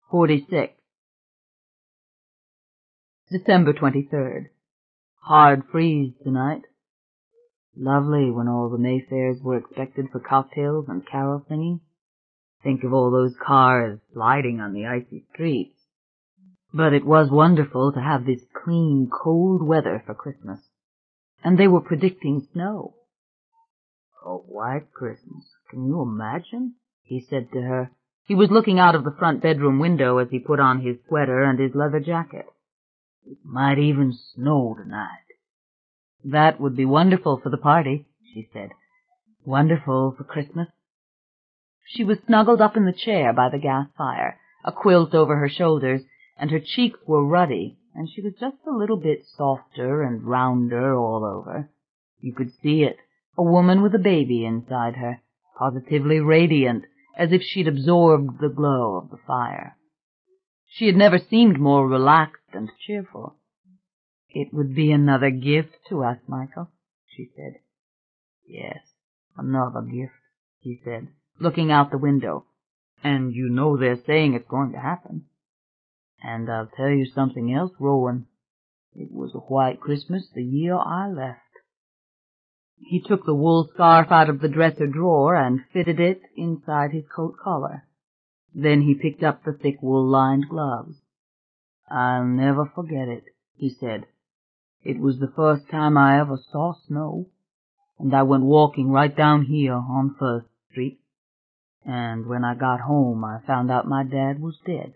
46. December 23rd. Hard freeze tonight. Lovely when all the Mayfairs were expected for cocktails and carol singing. Think of all those cars sliding on the icy streets. But it was wonderful to have this clean, cold weather for Christmas. And they were predicting snow. A white Christmas, can you imagine? He said to her. He was looking out of the front bedroom window as he put on his sweater and his leather jacket. It might even snow tonight. That would be wonderful for the party, she said. Wonderful for Christmas. She was snuggled up in the chair by the gas fire, a quilt over her shoulders, and her cheeks were ruddy, and she was just a little bit softer and rounder all over. You could see it, a woman with a baby inside her, positively radiant, as if she'd absorbed the glow of the fire. She had never seemed more relaxed and cheerful. It would be another gift to us, Michael, she said. Yes, another gift, he said, looking out the window. And you know they're saying it's going to happen. And I'll tell you something else, Rowan. It was a white Christmas the year I left. He took the wool scarf out of the dresser drawer and fitted it inside his coat collar. Then he picked up the thick wool-lined gloves. I'll never forget it, he said. It was the first time I ever saw snow, and I went walking right down here on First Street. And when I got home, I found out my dad was dead.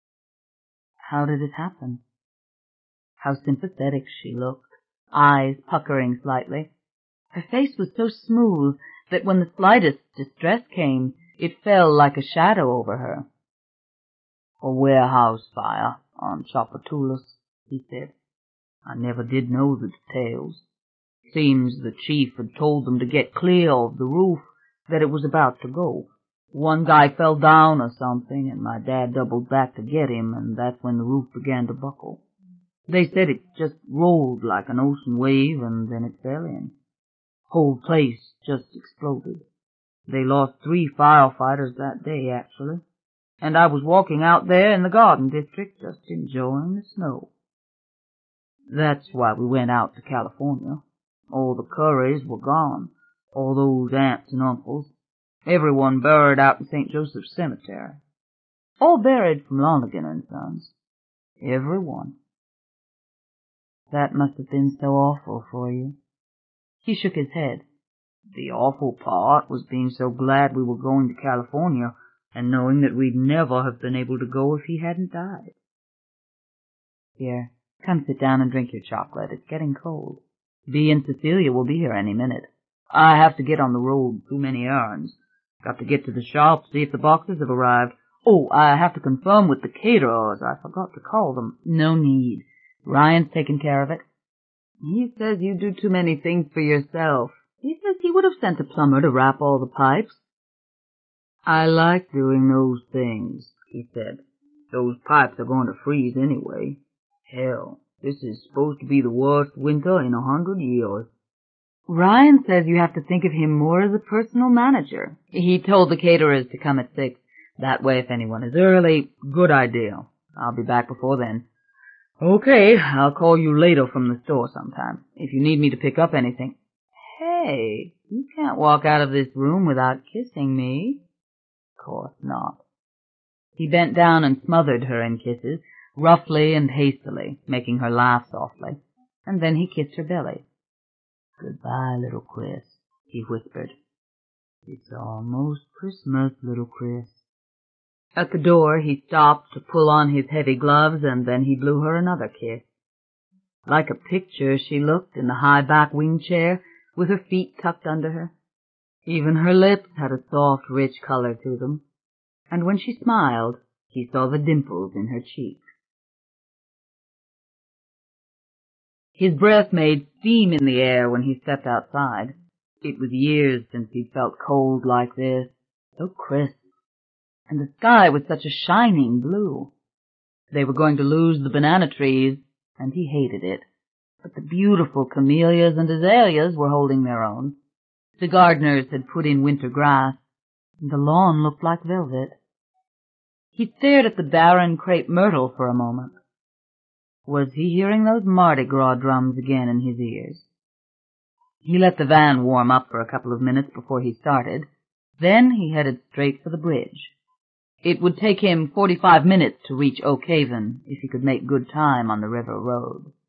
How did it happen? How sympathetic she looked, eyes puckering slightly. Her face was so smooth that when the slightest distress came, it fell like a shadow over her. A warehouse fire on Tchoupitoulas, he said. I never did know the details. Seems the chief had told them to get clear of the roof, that it was about to go. One guy fell down or something, and my dad doubled back to get him, and that's when the roof began to buckle. They said it just rolled like an ocean wave, and then it fell in. Whole place just exploded. They lost 3 firefighters that day, actually, and I was walking out there in the garden district just enjoying the snow. That's why we went out to California. All the Currys were gone, all those aunts and uncles. Everyone buried out in St. Joseph's Cemetery. All buried from Lonergan and Sons. Everyone. That must have been so awful for you. He shook his head. The awful part was being so glad we were going to California and knowing that we'd never have been able to go if he hadn't died. Here, come sit down and drink your chocolate. It's getting cold. Bea and Cecilia will be here any minute. I have to get on the road, too many errands. Got to get to the shop, see if the boxes have arrived. Oh, I have to confirm with the caterers. I forgot to call them. No need. Ryan's taken care of it. He says you do too many things for yourself. He says he would have sent a plumber to wrap all the pipes. I like doing those things, he said. Those pipes are going to freeze anyway. Hell, this is supposed to be the worst winter in 100 years. Ryan says you have to think of him more as a personal manager. He told the caterers to come at 6. That way, if anyone is early, good idea. I'll be back before then. Okay, I'll call you later from the store sometime, if you need me to pick up anything. Hey, you can't walk out of this room without kissing me. Of course not. He bent down and smothered her in kisses, roughly and hastily, making her laugh softly, and then he kissed her belly. Goodbye, little Chris, he whispered. It's almost Christmas, little Chris. At the door, he stopped to pull on his heavy gloves, and then he blew her another kiss. Like a picture, she looked in the high-back wing chair, with her feet tucked under her. Even her lips had a soft, rich color to them, and when she smiled, he saw the dimples in her cheeks. His breath made steam in the air when he stepped outside. It was years since he'd felt cold like this, so crisp, and the sky was such a shining blue. They were going to lose the banana trees, and he hated it, but the beautiful camellias and azaleas were holding their own. The gardeners had put in winter grass, and the lawn looked like velvet. He stared at the barren crepe myrtle for a moment. Was he hearing those Mardi Gras drums again in his ears? He let the van warm up for a couple of minutes before he started. Then he headed straight for the bridge. It would take him 45 minutes to reach Oak Haven if he could make good time on the river road.